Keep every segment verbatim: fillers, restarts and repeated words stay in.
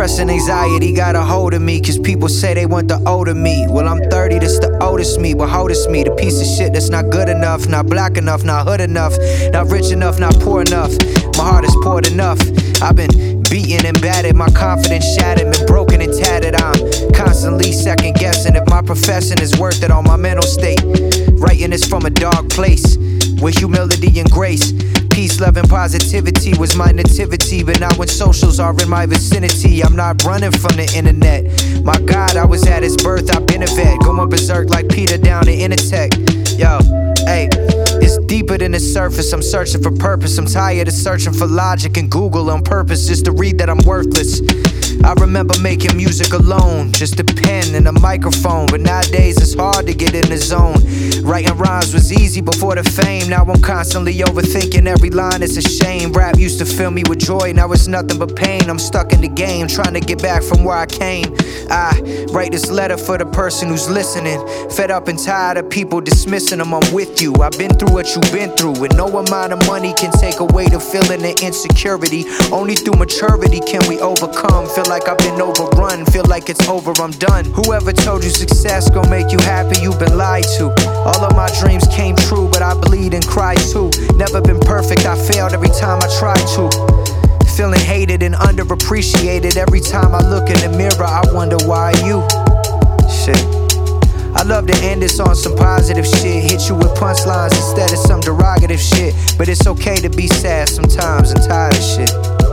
Stress and anxiety got a hold of me, cause people say they want the older me. Well, I'm thirty, this the oldest me. But oldest me, the piece of shit that's not good enough, not black enough, not hood enough, not rich enough, not poor enough. My heart is poured enough. I've been beaten and battered, my confidence shattered, been broken and tattered. I'm constantly second guessing if my profession is worth it on my mental state. Writing this from a dark place, with humility and grace. Peace, love, and positivity was my nativity. But now when socials are in my vicinity, I'm not running from the internet. My God, I was at his birth, I've been a vet, going berserk like Peter down the Intertech. Yo, hey, it's deeper than the surface. I'm searching for purpose. I'm tired of searching for logic and Google on purpose just to read that I'm worthless. I remember making music alone, just a pen and a microphone. But nowadays it's hard to get in the zone. Writing rhymes was easy before the fame. Now I'm constantly overthinking every line, it's a shame. Rap used to fill me with joy, now it's nothing but pain. I'm stuck in the game, trying to get back from where I came. I write this letter for the person who's listening. Fed up and tired of people dismissing them, I'm with you. I've been through what you've been through, and no amount of money can take away the feeling of insecurity. Only through maturity can we overcome. Feel like I've been overrun, feel like it's over, I'm done. Whoever told you success gon' make you happy, you've been lied to. All of my dreams came true, but I bleed and cry too. Never been perfect, I failed every time I tried to. Feeling hated and underappreciated. Every time I look in the mirror, I wonder why you. Shit. I love to end this on some positive shit. Hit you with punchlines instead of some derogative shit. But it's okay to be sad sometimes and tired of shit,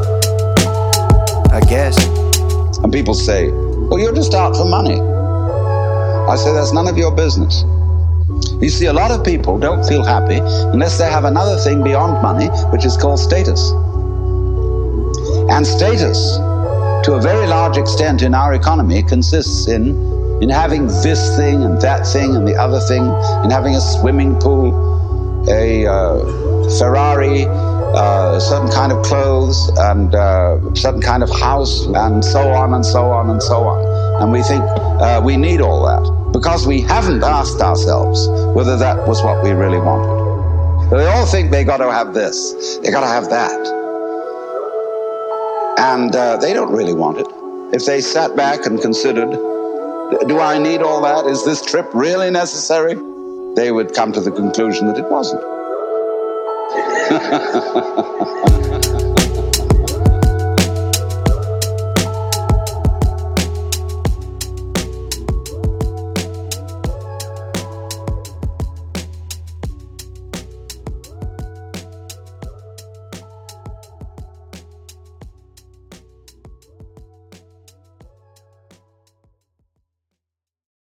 I guess. And people say, well, you're just out for money. I say, that's none of your business. You see, a lot of people don't feel happy unless they have another thing beyond money, which is called status. And status, to a very large extent in our economy, consists in, in having this thing and that thing and the other thing, in having a swimming pool, a uh, Ferrari, Uh, a certain kind of clothes, and uh, a certain kind of house, and so on and so on and so on. And we think uh, we need all that because we haven't asked ourselves whether that was what we really wanted. They all think they got to have this, they got to have that. And uh, they don't really want it. If they sat back and considered, do I need all that? Is this trip really necessary? They would come to the conclusion that it wasn't.